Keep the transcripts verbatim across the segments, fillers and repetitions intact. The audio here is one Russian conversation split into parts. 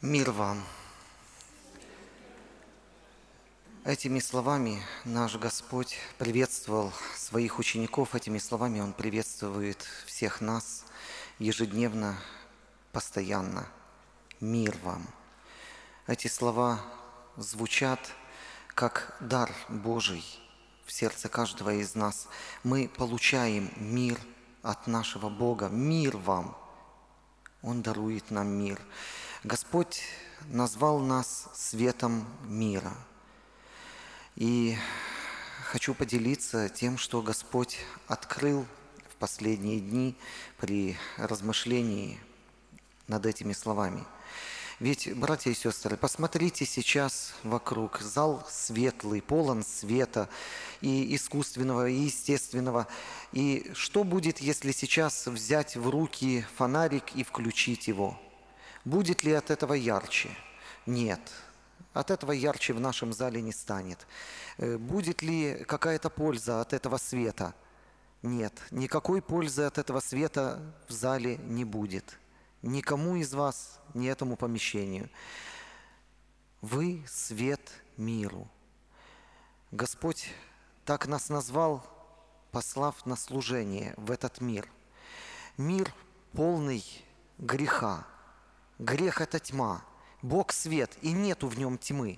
Мир вам! Этими словами наш Господь приветствовал своих учеников, этими словами Он приветствует всех нас ежедневно, постоянно. Мир вам! Эти слова звучат как дар Божий в сердце каждого из нас. Мы получаем мир от нашего Бога. Мир вам! Он дарует нам мир. Господь назвал нас светом мира. И хочу поделиться тем, что Господь открыл в последние дни при размышлении над этими словами. Ведь, братья и сестры, посмотрите сейчас вокруг. Зал светлый, полон света и искусственного, и естественного. И что будет, если сейчас взять в руки фонарик и включить его? Будет ли от этого ярче? Нет. От этого ярче в нашем зале не станет. Будет ли какая-то польза от этого света? Нет. Никакой пользы от этого света в зале не будет. Никому из вас, ни этому помещению. Вы свет миру. Господь так нас назвал, послав на служение в этот мир. Мир полный греха. Грех – это тьма. Бог – свет, и нету в нем тьмы.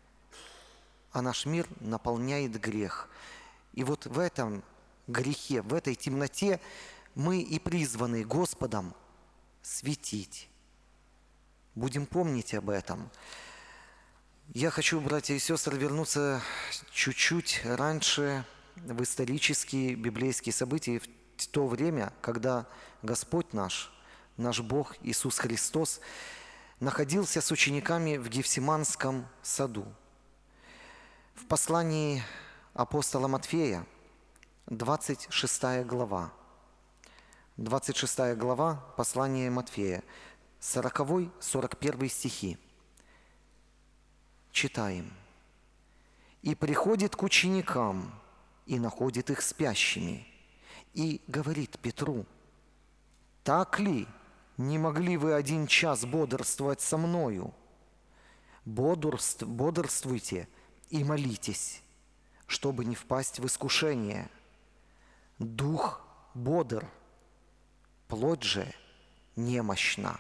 А наш мир наполняет грех. И вот в этом грехе, в этой темноте мы и призваны Господом светить. Будем помнить об этом. Я хочу, братья и сестры, вернуться чуть-чуть раньше в исторические библейские события, в то время, когда Господь наш, наш Бог Иисус Христос, находился с учениками в Гефсиманском саду. В послании апостола Матфея, двадцать шестая глава, двадцать шестая глава послания Матфея, сороковой сорок первый стихи. Читаем. «И приходит к ученикам, и находит их спящими, и говорит Петру: так ли не могли вы один час бодрствовать со мною? Бодрств, бодрствуйте и молитесь, чтобы не впасть в искушение. Дух бодр, плоть же немощна».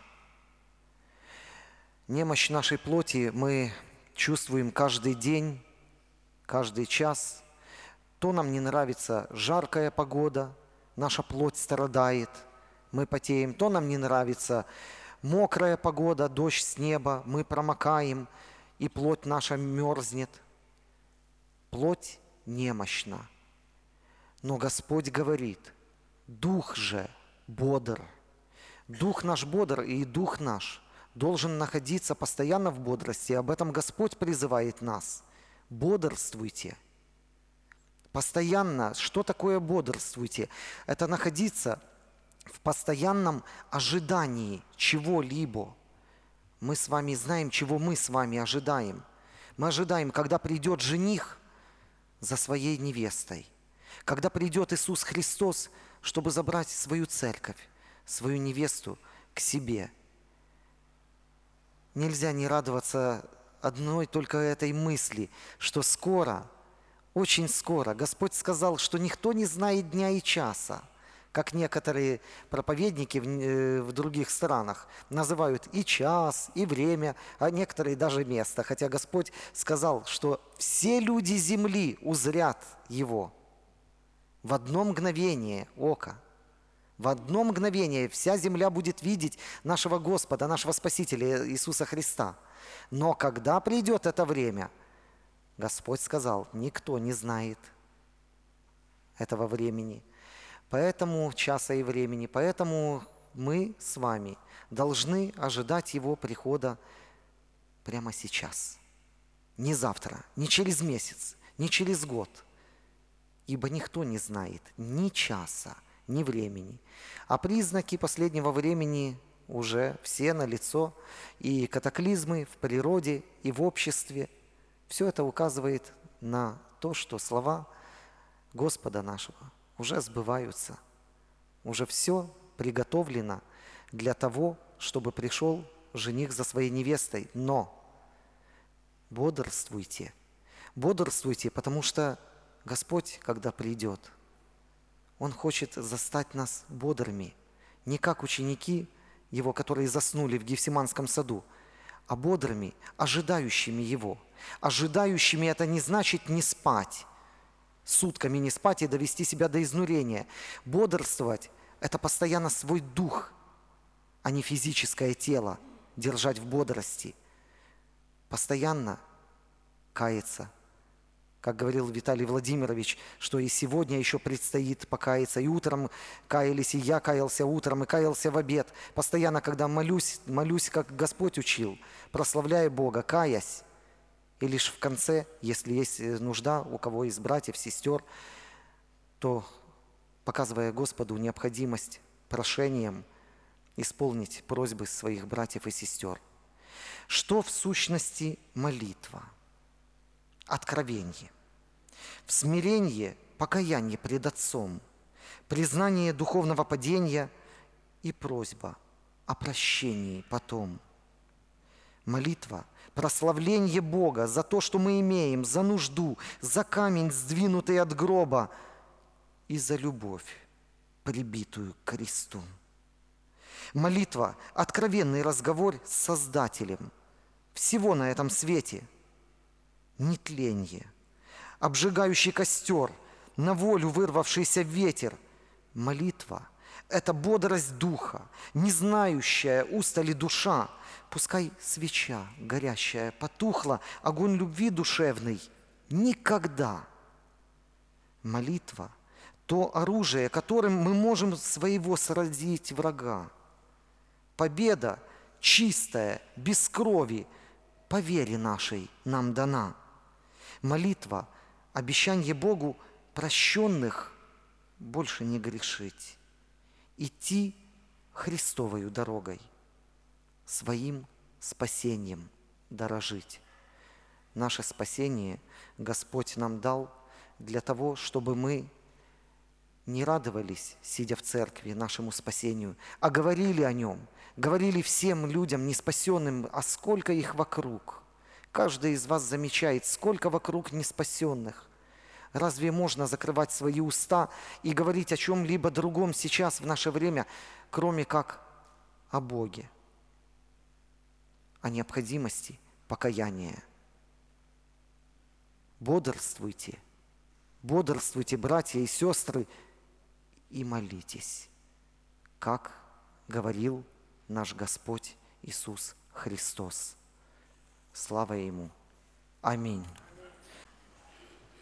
Немощь нашей плоти мы чувствуем каждый день, каждый час. То нам не нравится жаркая погода, наша плоть страдает, мы потеем. То нам не нравится мокрая погода, дождь с неба, мы промокаем, и плоть наша мерзнет. Плоть немощна. Но Господь говорит: дух же бодр. Дух наш бодр, и дух наш должен находиться постоянно в бодрости. Об этом Господь призывает нас. Бодрствуйте. Постоянно. Что такое бодрствуйте? Это находиться в постоянном ожидании чего-либо. Мы с вами знаем, чего мы с вами ожидаем. Мы ожидаем, когда придет жених за своей невестой. Когда придет Иисус Христос, чтобы забрать свою церковь, свою невесту к себе. Нельзя не радоваться одной только этой мысли, что скоро, очень скоро, Господь сказал, что никто не знает дня и часа, как некоторые проповедники в, в других странах называют и час, и время, а некоторые даже место. Хотя Господь сказал, что все люди земли узрят Его в одно мгновение ока. В одно мгновение вся земля будет видеть нашего Господа, нашего Спасителя Иисуса Христа. Но когда придет это время, Господь сказал, никто не знает этого времени. Поэтому часа и времени, поэтому мы с вами должны ожидать Его прихода прямо сейчас. Не завтра, не через месяц, не через год. Ибо никто не знает ни часа, ни времени. А признаки последнего времени уже все налицо. И катаклизмы в природе, и в обществе. Все это указывает на то, что слова Господа нашего уже сбываются. Уже все приготовлено для того, чтобы пришел жених за своей невестой, но бодрствуйте, бодрствуйте, потому что Господь, когда придет, Он хочет застать нас бодрыми, не как ученики Его, которые заснули в Гефсиманском саду, а бодрыми, ожидающими Его. Ожидающими это не значит не спать, сутками не спать и довести себя до изнурения. Бодрствовать – это постоянно свой дух, а не физическое тело держать в бодрости. Постоянно каяться. Как говорил Виталий Владимирович, что и сегодня еще предстоит покаяться. И утром каялись, и я каялся утром, и каялся в обед. Постоянно, когда молюсь, молюсь, как Господь учил, прославляя Бога, каясь. И лишь в конце, если есть нужда у кого из братьев, сестер, то, показывая Господу необходимость прошением, исполнить просьбы своих братьев и сестер. Что в сущности молитва? Откровение. В смирении покаяние пред Отцом, признание духовного падения и просьба о прощении потом. Молитва – прославление Бога за то, что мы имеем, за нужду, за камень, сдвинутый от гроба, и за любовь, прибитую к кресту. Молитва – откровенный разговор с Создателем всего на этом свете. Нетленье, обжигающий костер, на волю вырвавшийся ветер. Молитва – это бодрость духа, не знающая устали душа. Пускай свеча горящая потухла, огонь любви душевный никогда. Молитва – то оружие, которым мы можем своего сразить врага. Победа чистая, без крови, по вере нашей нам дана. Молитва – обещание Богу прощенных больше не грешить, идти Христовою дорогой, своим спасением дорожить. Наше спасение Господь нам дал для того, чтобы мы не радовались, сидя в церкви, нашему спасению, а говорили о нем, говорили всем людям неспасенным, а сколько их вокруг. Каждый из вас замечает, сколько вокруг неспасенных. Разве можно закрывать свои уста и говорить о чем-либо другом сейчас, в наше время, кроме как о Боге, о необходимости покаяния? Бодрствуйте, бодрствуйте, братья и сестры, и молитесь, как говорил наш Господь Иисус Христос. Слава Ему! Аминь.